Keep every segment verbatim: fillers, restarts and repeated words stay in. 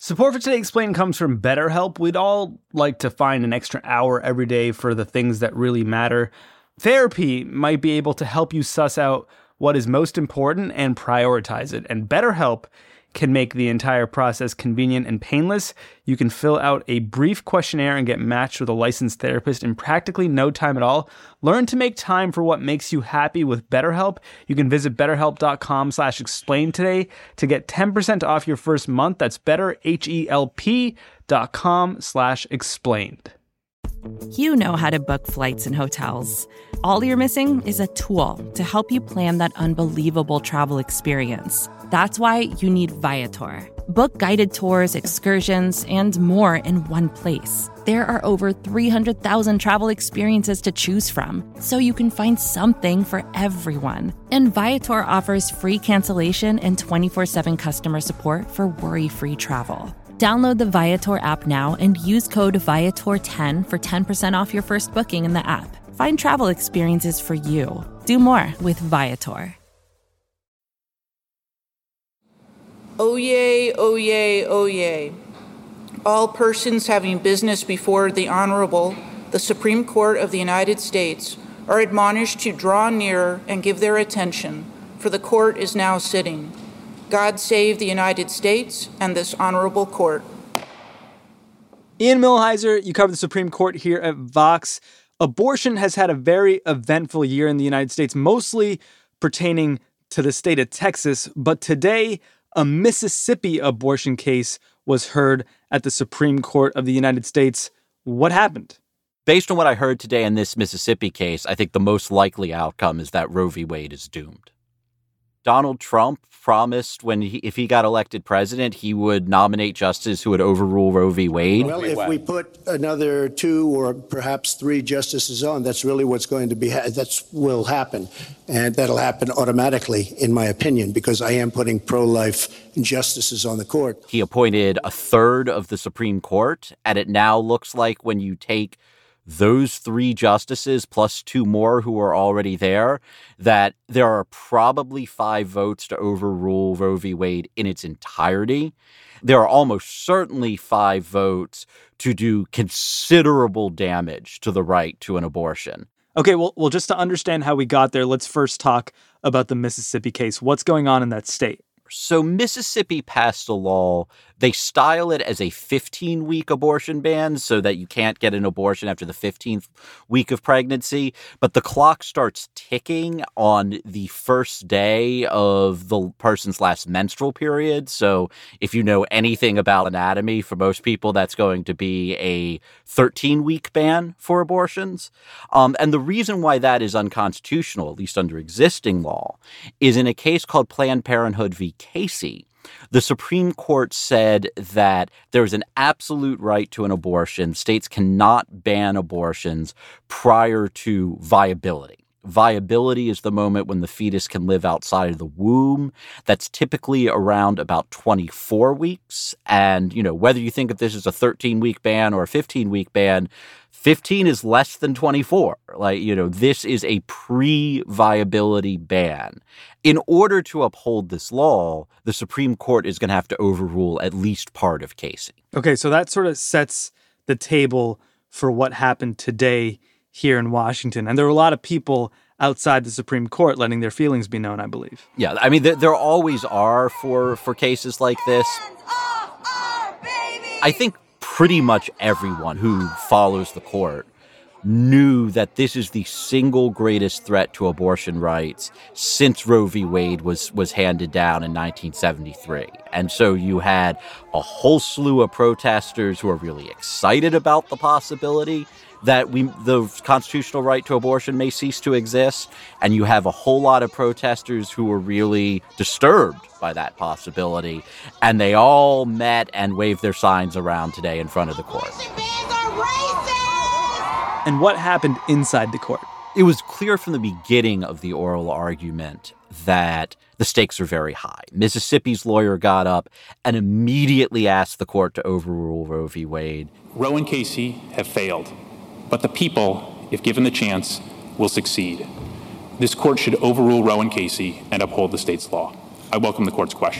Support for Today Explained comes from BetterHelp. We'd all like to find an extra hour every day for the things that really matter. Therapy might be able to help you suss out what is most important and prioritize it. And BetterHelp can make the entire process convenient and painless. You can fill out a brief questionnaire and get matched with a licensed therapist in practically no time at all. Learn to make time for what makes you happy with BetterHelp. You can visit betterhelp.com slash explain today to get ten percent off your first month. That's betterhelp.com slash explained. You know how to book flights and hotels. All you're missing is a tool to help you plan that unbelievable travel experience. That's why you need Viator. Book guided tours, excursions, and more in one place. There are over three hundred thousand travel experiences to choose from, so you can find something for everyone. And Viator offers free cancellation and twenty-four seven customer support for worry-free travel. Download the Viator app now and use code Viator ten for ten percent off your first booking in the app. Find travel experiences for you. Do more with Viator. Oyez, oyez, oyez. All persons having business before the Honorable, the Supreme Court of the United States, are admonished to draw near and give their attention, for the court is now sitting. God save the United States and this honorable court. Ian Millhiser, you cover the Supreme Court here at Vox. Abortion has had a very eventful year in the United States, mostly pertaining to the state of Texas. But today, a Mississippi abortion case was heard at the Supreme Court of the United States. What happened? Based on what I heard today in this Mississippi case, I think the most likely outcome is that Roe v. Wade is doomed. Donald Trump promised when he, if he got elected president, he would nominate justices who would overrule Roe v. Wade. Well, if we put another two or perhaps three justices on, that's really what's going to be, ha- that's will happen. And that'll happen automatically, in my opinion, because I am putting pro-life justices on the court. He appointed a third of the Supreme Court, and it now looks like when you take those three justices plus two more who are already there, that there are probably five votes to overrule Roe v. Wade in its entirety. There are almost certainly five votes to do considerable damage to the right to an abortion. Okay, well, well, just to understand how we got there, let's first talk about the Mississippi case. What's going on in that state? So Mississippi passed a law. They style it as a fifteen-week abortion ban so that you can't get an abortion after the fifteenth week of pregnancy. But the clock starts ticking on the first day of the person's last menstrual period. So if you know anything about anatomy, for most people, that's going to be a thirteen-week ban for abortions. Um, and the reason why that is unconstitutional, at least under existing law, is in a case called Planned Parenthood v. Casey. The Supreme Court said that there is an absolute right to an abortion. States cannot ban abortions prior to viability. Viability is the moment when the fetus can live outside of the womb. That's typically around about twenty-four weeks. And, you know, whether you think of this as a thirteen-week ban or a fifteen-week ban, fifteen is less than twenty-four. Like, you know, this is a pre-viability ban. In order to uphold this law, the Supreme Court is going to have to overrule at least part of Casey. Okay, so that sort of sets the table for what happened today here in Washington. And there were a lot of people outside the Supreme Court letting their feelings be known, I believe. Yeah, I mean, there, there always are for, for cases like this. I think pretty much everyone who follows the court knew that this is the single greatest threat to abortion rights since Roe v. Wade was was handed down in nineteen seventy-three. And so you had a whole slew of protesters who are really excited about the possibility that we the constitutional right to abortion may cease to exist. And you have a whole lot of protesters who were really disturbed by that possibility. And they all met and waved their signs around today in front of the court. And what happened inside the court? It was clear from the beginning of the oral argument that the stakes are very high. Mississippi's lawyer got up and immediately asked the court to overrule Roe v. Wade. Roe and Casey have failed, but the people, if given the chance, will succeed. This court should overrule Roe and Casey and uphold the state's law. I welcome the court's questions.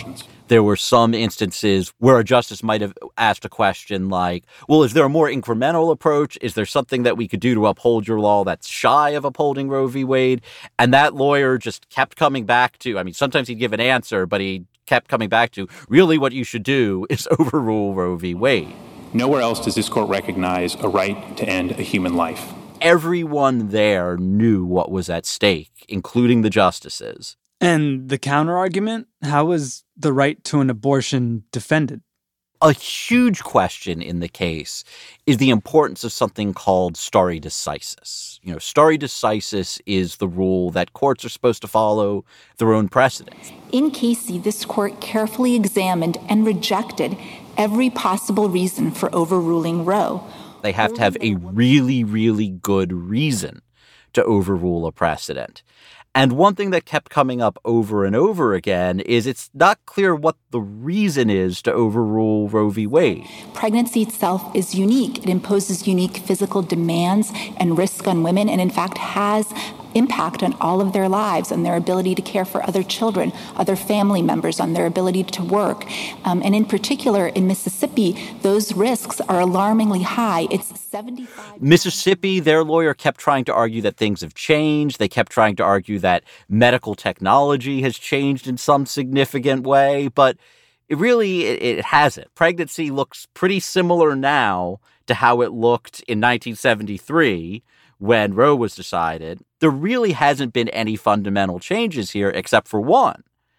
There were some instances where a justice might have asked a question like, well, is there a more incremental approach? Is there something that we could do to uphold your law that's shy of upholding Roe v. Wade? And that lawyer just kept coming back to, I mean, sometimes he'd give an answer, but he kept coming back to, really what you should do is overrule Roe v. Wade. Nowhere else does this court recognize a right to end a human life. Everyone there knew what was at stake, including the justices. And the counterargument? How was the right to an abortion defended? A huge question in the case is the importance of something called stare decisis. You know, stare decisis is the rule that courts are supposed to follow their own precedents. In Casey, this court carefully examined and rejected every possible reason for overruling Roe. They have to have a really, really good reason to overrule a precedent. And one thing that kept coming up over and over again is it's not clear what the reason is to overrule Roe v. Wade. Pregnancy itself is unique. It imposes unique physical demands and risk on women, and in fact has impact on all of their lives, on their ability to care for other children, other family members, on their ability to work. Um, and in particular, in Mississippi, those risks are alarmingly high. It's seventy-five. Mississippi, their lawyer kept trying to argue that things have changed. They kept trying to argue that medical technology has changed in some significant way, but it really, it, it hasn't. Pregnancy looks pretty similar now to how it looked in nineteen seventy-three when Roe was decided. There really hasn't been any fundamental changes here except for one.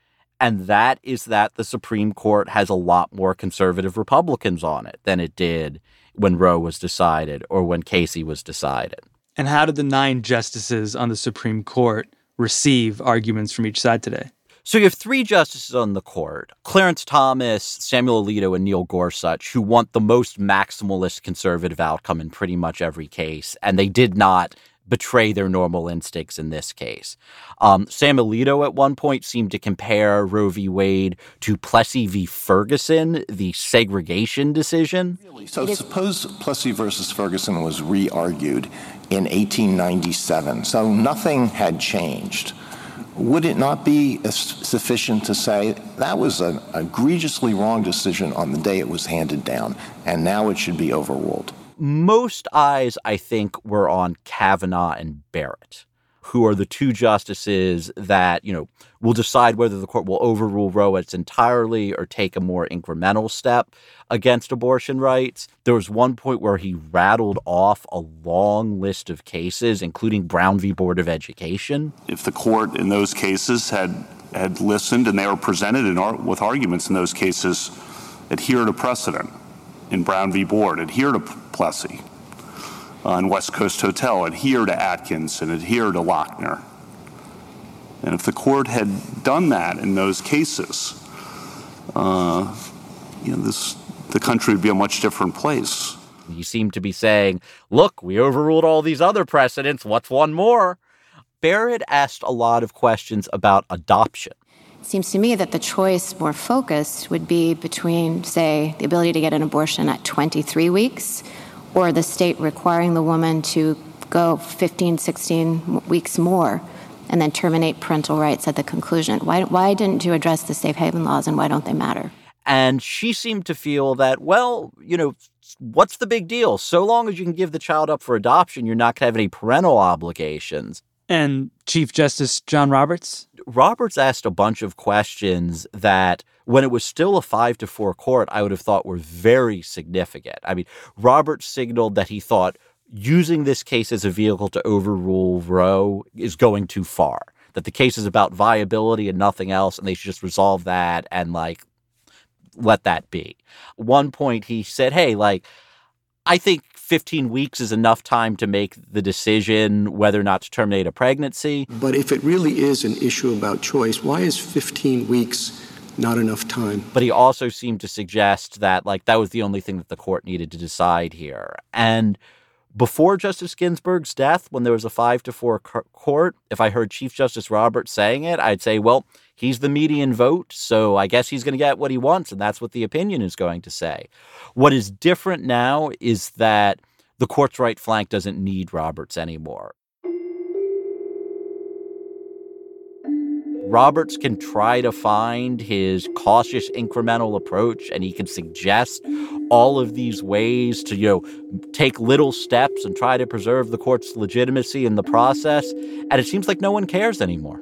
And that is that the Supreme Court has a lot more conservative Republicans on it than it did when Roe was decided or when Casey was decided. And how did the nine justices on the Supreme Court receive arguments from each side today? So you have three justices on the court, Clarence Thomas, Samuel Alito, and Neil Gorsuch, who want the most maximalist conservative outcome in pretty much every case. And they did not betray their normal instincts in this case. Um, Sam Alito at one point seemed to compare Roe v. Wade to Plessy v. Ferguson, the segregation decision. Really? So suppose Plessy versus Ferguson was re-argued in eighteen ninety-seven, so nothing had changed. Would it not be sufficient to say that was an egregiously wrong decision on the day it was handed down, and now it should be overruled? Most eyes, I think, were on Kavanaugh and Barrett, who are the two justices that, you know, will decide whether the court will overrule Roe its entirely or take a more incremental step against abortion rights. There was one point where he rattled off a long list of cases, including Brown v. Board of Education. If the court in those cases had had listened and they were presented in ar- with arguments in those cases, adhere to precedent in Brown v. Board, adhere to Plessy, uh, in West Coast Hotel, adhere to Atkins and adhere to Lochner. And if the court had done that in those cases, uh, you know, this the country would be a much different place. You seem to be saying, look, we overruled all these other precedents. What's one more? Barrett asked a lot of questions about adoption. It seems to me that the choice more focused would be between, say, the ability to get an abortion at twenty-three weeks or the state requiring the woman to go fifteen, sixteen weeks more and then terminate parental rights at the conclusion. Why, why didn't you address the safe haven laws, and why don't they matter? And she seemed to feel that, well, you know, what's the big deal? So long as you can give the child up for adoption, you're not going to have any parental obligations. And Chief Justice John Roberts? Roberts asked a bunch of questions that, when it was still a five to four court, I would have thought were very significant. I mean, Roberts signaled that he thought using this case as a vehicle to overrule Roe is going too far, that the case is about viability and nothing else, and they should just resolve that and, like, let that be. One point he said, hey, like, I think fifteen weeks is enough time to make the decision whether or not to terminate a pregnancy. But if it really is an issue about choice, why is fifteen weeks not enough time? But he also seemed to suggest that, like, that was the only thing that the court needed to decide here. And before Justice Ginsburg's death, when there was a five to four court, if I heard Chief Justice Roberts saying it, I'd say, well, he's the median vote, so I guess he's going to get what he wants, and that's what the opinion is going to say. What is different now is that the court's right flank doesn't need Roberts anymore. Roberts can try to find his cautious incremental approach, and he can suggest all of these ways to, you know, take little steps and try to preserve the court's legitimacy in the process. And it seems like no one cares anymore.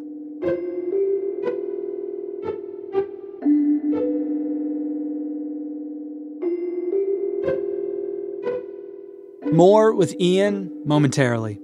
More with Ian momentarily.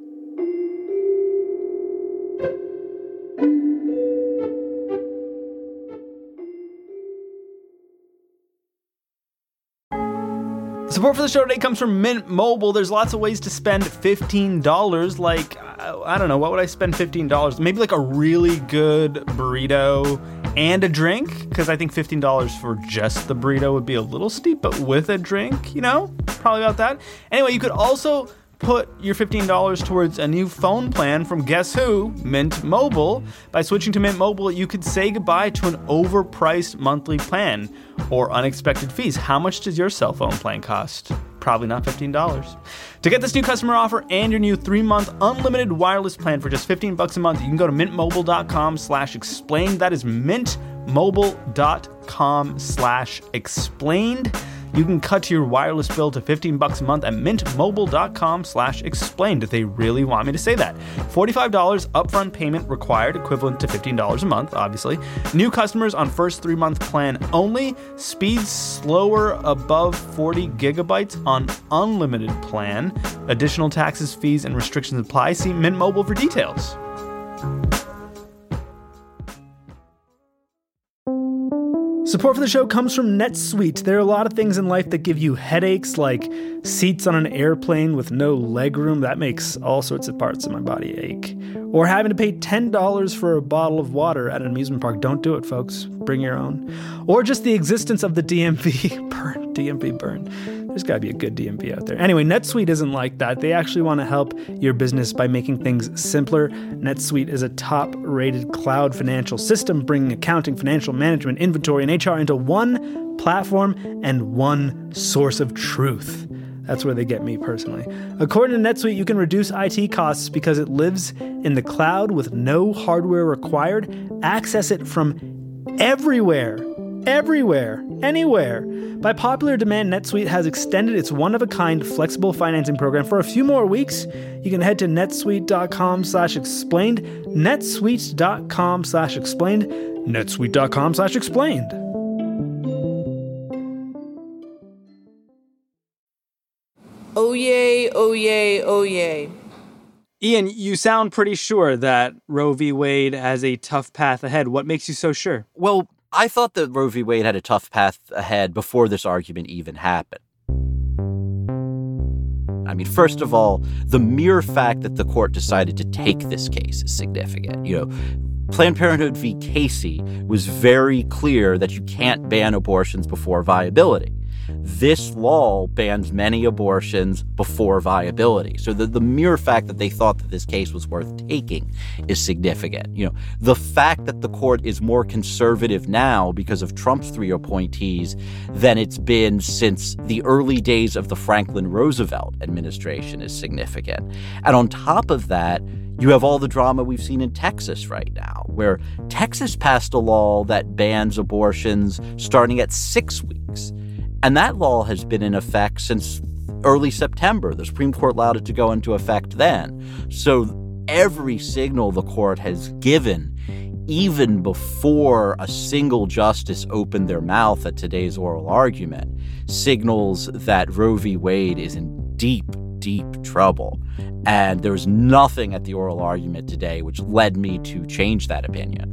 Support for the show today comes from Mint Mobile. There's lots of ways to spend fifteen dollars. Like, I don't know, what would I spend fifteen dollars? Maybe like a really good burrito and a drink, because I think fifteen dollars for just the burrito would be a little steep, but with a drink, you know, probably about that. Anyway, you could also put your fifteen dollars towards a new phone plan from guess who? Mint Mobile. By switching to Mint Mobile, you could say goodbye to an overpriced monthly plan or unexpected fees. How much does your cell phone plan cost? Probably not fifteen dollars. To get this new customer offer and your new three-month unlimited wireless plan for just fifteen bucks a month, you can go to mintmobile.com slash explained. That is mintmobile.com slash explained. You can cut your wireless bill to fifteen bucks a month at mintmobile.com slash explained if they really want me to say that. forty-five dollars upfront payment required, equivalent to fifteen dollars a month, obviously. New customers on first three-month plan only. Speeds slower above forty gigabytes on unlimited plan. Additional taxes, fees, and restrictions apply. See Mint Mobile for details. Support for the show comes from NetSuite. There are a lot of things in life that give you headaches, like seats on an airplane with no legroom. That makes all sorts of parts of my body ache. Or having to pay ten dollars for a bottle of water at an amusement park. Don't do it, folks. Bring your own. Or just the existence of the D M V burn. D M V burn. There's got to be a good D M V out there. Anyway, NetSuite isn't like that. They actually want to help your business by making things simpler. NetSuite is a top-rated cloud financial system, bringing accounting, financial management, inventory, and H R into one platform and one source of truth. That's where they get me personally. According to NetSuite, you can reduce I T costs because it lives in the cloud with no hardware required. Access it from everywhere. Everywhere. Anywhere. By popular demand, NetSuite has extended its one-of-a-kind flexible financing program for a few more weeks. You can head to netsuite.com slash explained, netsuite.com slash explained, netsuite.com slash explained. Oh yay, oh yay, oh yay. Ian, you sound pretty sure that Roe v. Wade has a tough path ahead. What makes you so sure? Well, I thought that Roe v. Wade had a tough path ahead before this argument even happened. I mean, first of all, the mere fact that the court decided to take this case is significant. You know, Planned Parenthood v. Casey was very clear that you can't ban abortions before viability. This law bans many abortions before viability. So the, the mere fact that they thought that this case was worth taking is significant. You know, the fact that the court is more conservative now because of Trump's three appointees than it's been since the early days of the Franklin Roosevelt administration is significant. And on top of that, you have all the drama we've seen in Texas right now, where Texas passed a law that bans abortions starting at six weeks. And that law has been in effect since early September. The Supreme Court allowed it to go into effect then. So every signal the court has given, even before a single justice opened their mouth at today's oral argument, signals that Roe v. Wade is in deep, deep trouble. And there was nothing at the oral argument today which led me to change that opinion.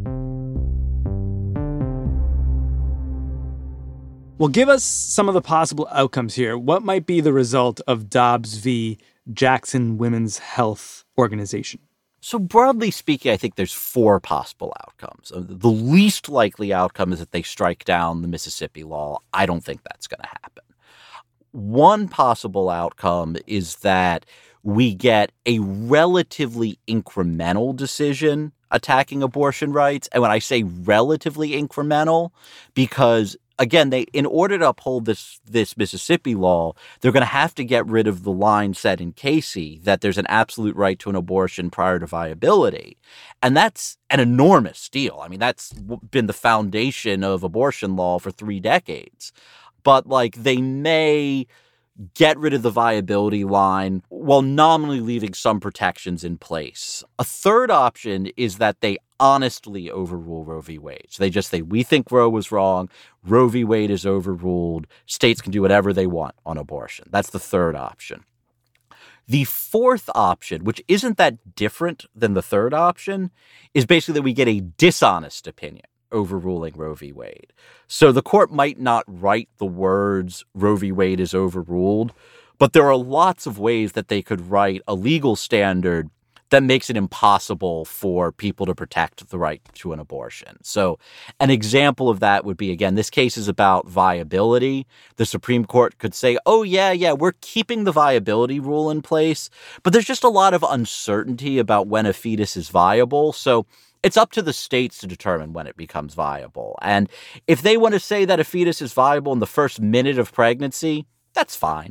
Well, give us some of the possible outcomes here. What might be the result of Dobbs v. Jackson Women's Health Organization? So broadly speaking, I think there's four possible outcomes. The least likely outcome is that they strike down the Mississippi law. I don't think that's going to happen. One possible outcome is that we get a relatively incremental decision attacking abortion rights. And when I say relatively incremental, because again, they in order to uphold this this Mississippi law, they're going to have to get rid of the line set in Casey that there's an absolute right to an abortion prior to viability. And that's an enormous deal. I mean, that's been the foundation of abortion law for three decades. But, like, they may get rid of the viability line while nominally leaving some protections in place. A third option is that they honestly overrule Roe v. Wade. So they just say, we think Roe was wrong. Roe v. Wade is overruled. States can do whatever they want on abortion. That's the third option. The fourth option, which isn't that different than the third option, is basically that we get a dishonest opinion overruling Roe v. Wade. So the court might not write the words Roe v. Wade is overruled, but there are lots of ways that they could write a legal standard that makes it impossible for people to protect the right to an abortion. So an example of that would be, again, this case is about viability. The Supreme Court could say, oh, yeah, yeah, we're keeping the viability rule in place, but there's just a lot of uncertainty about when a fetus is viable. So it's up to the states to determine when it becomes viable. And if they want to say that a fetus is viable in the first minute of pregnancy, that's fine.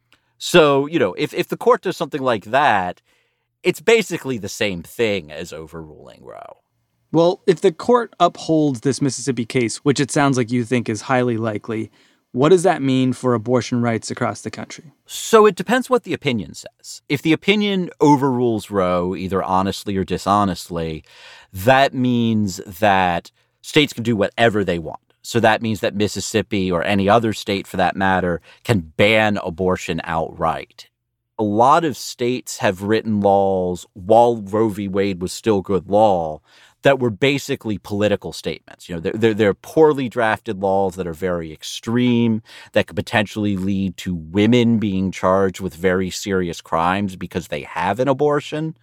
So, you know, if, if the court does something like that, it's basically the same thing as overruling Roe. Well, if the court upholds this Mississippi case, which it sounds like you think is highly likely, what does that mean for abortion rights across the country? So it depends what the opinion says. If the opinion overrules Roe, either honestly or dishonestly, that means that states can do whatever they want. So that means that Mississippi, or any other state for that matter, can ban abortion outright. A lot of states have written laws while Roe v. Wade was still good law that were basically political statements. You know, they're, they're, they're poorly drafted laws that are very extreme, that could potentially lead to women being charged with very serious crimes because they have an abortion.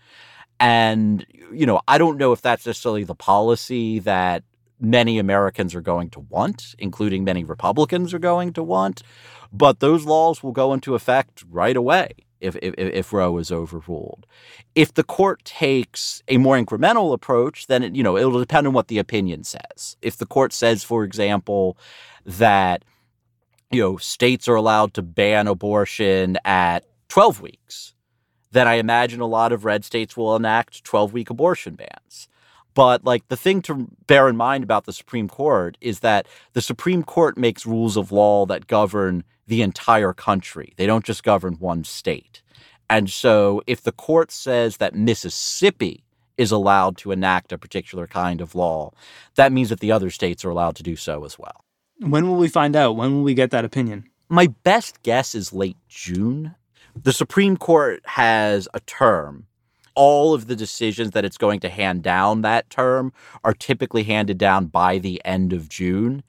And, you know, I don't know if that's necessarily the policy that many Americans are going to want, including many Republicans are going to want, but those laws will go into effect right away if, if, if Roe is overruled. If the court takes a more incremental approach, then, it, you know, it'll depend on what the opinion says. If the court says, for example, that, you know, states are allowed to ban abortion at twelve weeks, then I imagine a lot of red states will enact twelve-week abortion bans. But, like, the thing to bear in mind about the Supreme Court is that the Supreme Court makes rules of law that govern the entire country. They don't just govern one state. And so if the court says that Mississippi is allowed to enact a particular kind of law, that means that the other states are allowed to do so as well. When will we find out? When will we get that opinion? My best guess is late June. The Supreme Court has a term. All of the decisions that it's going to hand down that term are typically handed down by the end of June.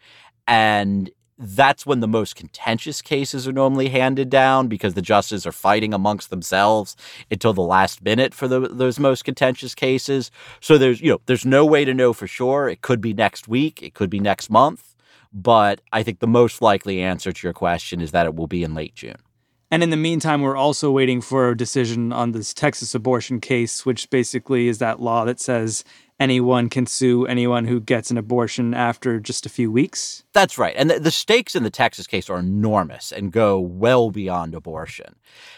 And that's when the most contentious cases are normally handed down because the justices are fighting amongst themselves until the last minute for the, those most contentious cases. So there's, you know, there's no way to know for sure. It could be next week. It could be next month. But I think the most likely answer to your question is that it will be in late June. And in the meantime, we're also waiting for a decision on this Texas abortion case, which basically is that law that says anyone can sue anyone who gets an abortion after just a few weeks. That's right. And the, the stakes in the Texas case are enormous and go well beyond abortion.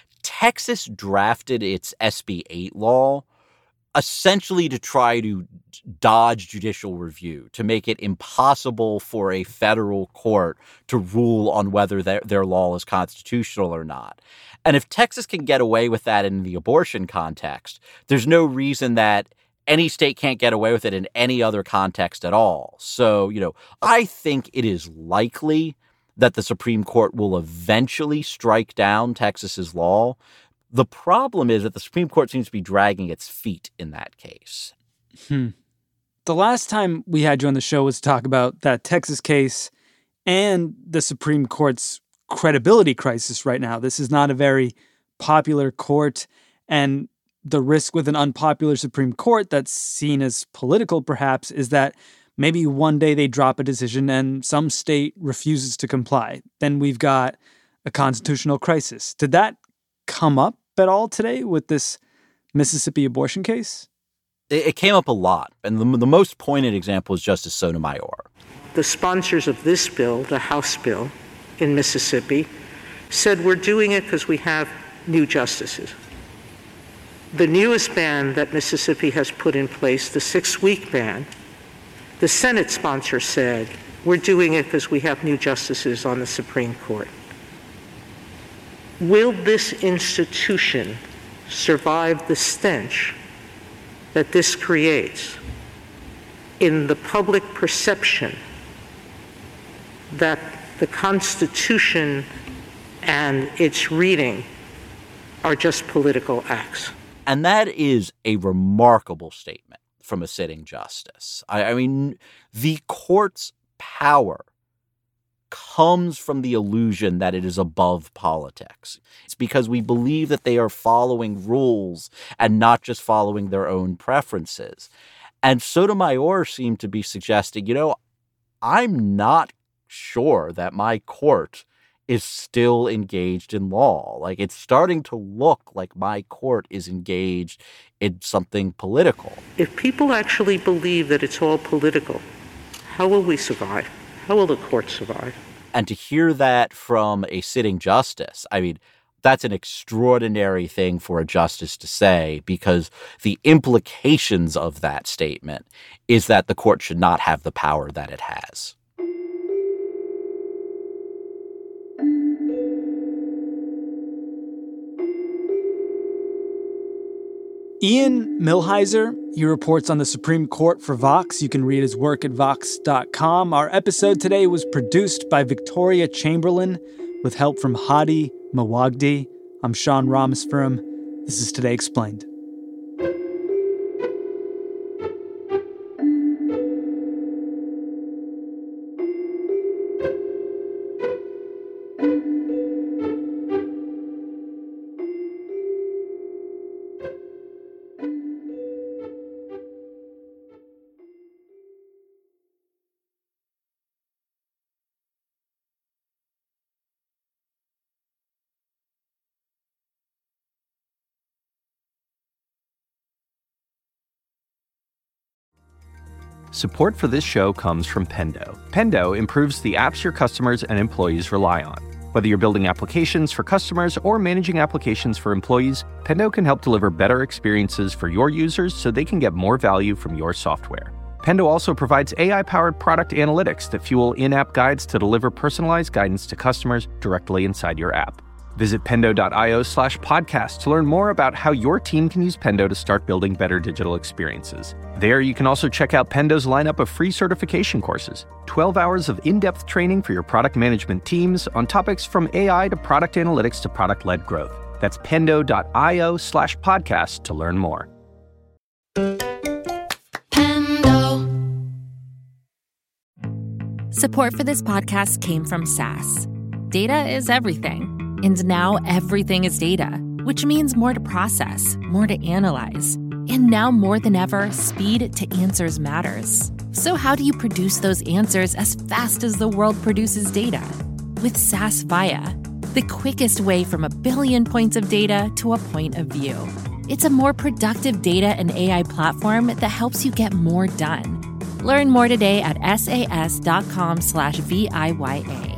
Texas drafted its S B eight law essentially to try to dodge judicial review, to make it impossible for a federal court to rule on whether their, their law is constitutional or not. And if Texas can get away with that in the abortion context, there's no reason that any state can't get away with it in any other context at all. So, you know, I think it is likely that the Supreme Court will eventually strike down Texas's law. The problem is that the Supreme Court seems to be dragging its feet in that case. Hmm. The last time we had you on the show was to talk about that Texas case and the Supreme Court's credibility crisis right now. This is not a very popular court, and the risk with an unpopular Supreme Court that's seen as political, perhaps, is that maybe one day they drop a decision and some state refuses to comply. Then we've got a constitutional crisis. Did that come up at all today with this Mississippi abortion case? It, it came up a lot. And the, the most poignant example is Justice Sotomayor. the sponsors of this bill, the House bill in Mississippi, said we're doing it because we have new justices. The newest ban that Mississippi has put in place, the six-week ban, the Senate sponsor said we're doing it because we have new justices on the Supreme Court. Will this institution survive the stench that this creates in the public perception that the Constitution and its reading are just political acts? And that is a remarkable statement from a sitting justice. I, I mean, the court's power comes from the illusion that it is above politics. It's because we believe that they are following rules and not just following their own preferences. And Sotomayor seemed to be suggesting, you know, I'm not sure that my court is still engaged in law. Like, it's starting to look like my court is engaged in something political. If people actually believe that it's all political, how will we survive? How will the court survive? And to hear that from a sitting justice, I mean, that's an extraordinary thing for a justice to say, because the implications of that statement is that the court should not have the power that it has. Ian Millhiser, he reports on the Supreme Court for Vox. You can read his work at vox dot com. Our episode today was produced by Victoria Chamberlain with help from Hadi Mawagdi. I'm Sean Rameswaram. This is Today Explained. Support for this show comes from Pendo. Pendo improves the apps your customers and employees rely on. Whether you're building applications for customers or managing applications for employees, Pendo can help deliver better experiences for your users so they can get more value from your software. Pendo also provides A I-powered product analytics that fuel in-app guides to deliver personalized guidance to customers directly inside your app. Visit pendo.io slash podcast to learn more about how your team can use Pendo to start building better digital experiences. There, you can also check out Pendo's lineup of free certification courses, twelve hours of in-depth training for your product management teams on topics from A I to product analytics to product-led growth. That's pendo.io slash podcast to learn more. Pendo. Support for this podcast came from S A S. Data is everything. And now everything is data, which means more to process, more to analyze. And now more than ever, speed to answers matters. So how do you produce those answers as fast as the world produces data? With S A S Viya, the quickest way from a billion points of data to a point of view. It's a more productive data and A I platform that helps you get more done. Learn more today at sas.com slash V I Y A.